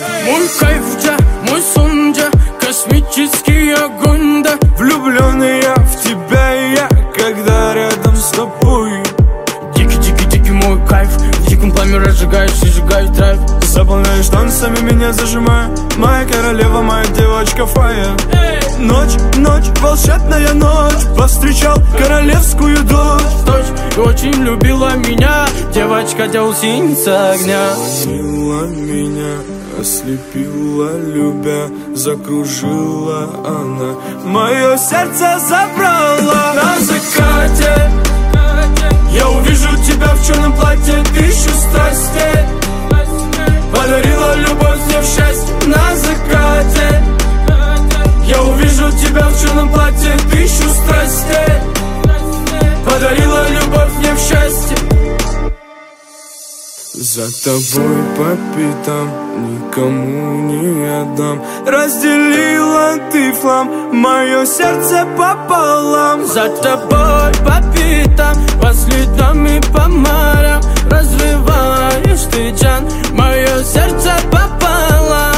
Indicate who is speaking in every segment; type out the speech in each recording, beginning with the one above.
Speaker 1: Мой кайф, да, мой сон, да, космический огонь, да.
Speaker 2: Влюбленный я в тебя, и я, когда рядом с тобой.
Speaker 1: Дикий мой кайф, в диком пламя разжигаешь и сжигаешь драйв.
Speaker 2: Заполняешь танцами, меня зажимая, моя королева, моя девочка фая. Ночь, волшебная ночь, повстречал королевскую дочь.
Speaker 1: И очень любила меня девочка, делсинца огня.
Speaker 2: Манила меня, ослепила, любя, закружила она, мое сердце забрала.
Speaker 1: На закате
Speaker 2: я увижу тебя в черном платье, тысячу страстей.
Speaker 1: Подарила любовь мне в счастье. На закате
Speaker 2: я увижу тебя в черном платье, тысячу страстей.
Speaker 1: подарила любовь мне в счастье.
Speaker 2: За тобой по пятам, никому не отдам. Разделила ты флам, мое сердце пополам.
Speaker 1: За тобой по пятам, по следам и по морям. Развиваешь ты, Джан, мое сердце пополам.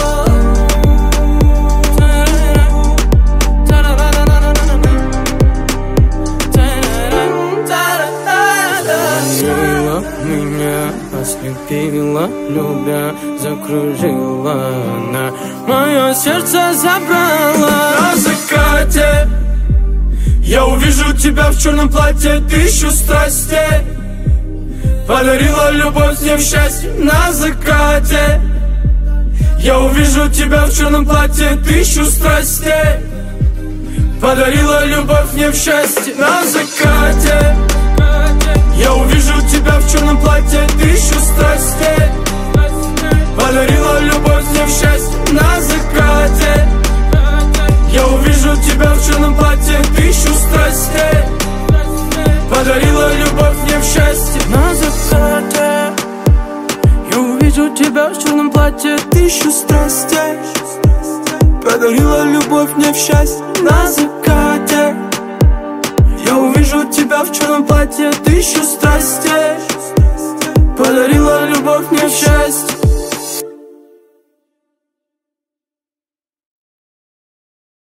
Speaker 1: Ослепила, любя, закружила она, мое сердце забрала.
Speaker 2: На закате я увижу тебя в черном платье, тысячу страстей.
Speaker 1: Подарила любовь мне в счастье.
Speaker 2: На закате я увижу тебя в черном платье, тысячу страстей.
Speaker 1: Подарила любовь мне в счастье.
Speaker 2: На закате я увижу тебя в черном платье, тысячу страстей.
Speaker 1: Подарила любовь мне в счастье.
Speaker 2: На закате я увижу тебя в черном платье, тысячу страстей.
Speaker 1: Подарила любовь мне в счастье.
Speaker 2: На закате я увижу тебя в черном платье, тысячу страстей. Подарила любовь мне в счастье. На закате я увижу тебя в черном платье, тысячу страстей.